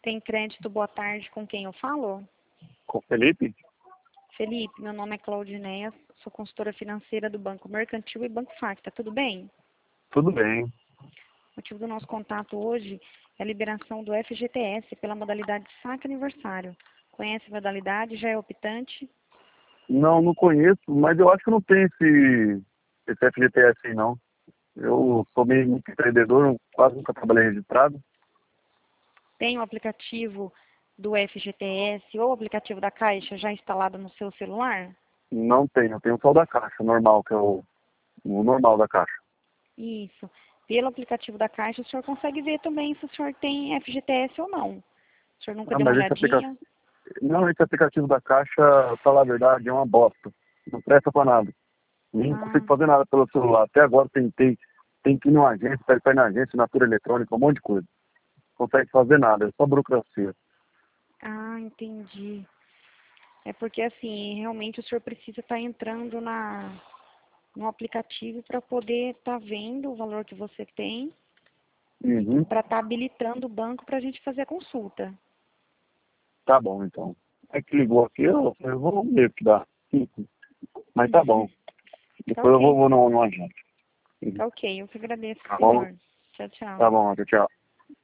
Tem crédito, boa tarde, com quem eu falo? Com o Felipe? Felipe, meu nome é Claudineia, sou consultora financeira do Banco Mercantil e Banco Facta, tudo bem? Tudo bem. O motivo do nosso contato hoje é a liberação do FGTS pela modalidade saque aniversário. Conhece a modalidade? Já é optante? Não conheço, mas eu acho que não tem esse FGTS aí, não. Eu sou meio muito empreendedor, eu quase nunca trabalhei registrado. Tem o aplicativo do FGTS ou o aplicativo da Caixa já instalado no seu celular? Não tenho, eu tenho só o da Caixa, normal, que é o normal da Caixa. Isso. Pelo aplicativo da Caixa, o senhor consegue ver também se o senhor tem FGTS ou não. O senhor nunca Ah, deu uma mas olhadinha? esse aplicativo da Caixa, pra falar a verdade, é uma bosta. Não presta pra nada. Nem Ah, consigo fazer nada pelo celular. Até agora tentei, tem que ir numa agência, pede pra ir na agência, assinatura eletrônica, um monte de coisa. Não consegue fazer nada, é só burocracia. entendi. É porque, assim, realmente o senhor precisa estar entrando no aplicativo para poder estar vendo o valor que você tem, Uhum. para estar habilitando o banco para a gente fazer a consulta. Tá bom, então. É que ligou aqui, eu vou ver o que dá. Mas tá bom. Tá Depois eu ok. vou no agente. Tá ok. Eu que agradeço, Tá bom? senhor. Tchau, tchau. Tá bom, tchau.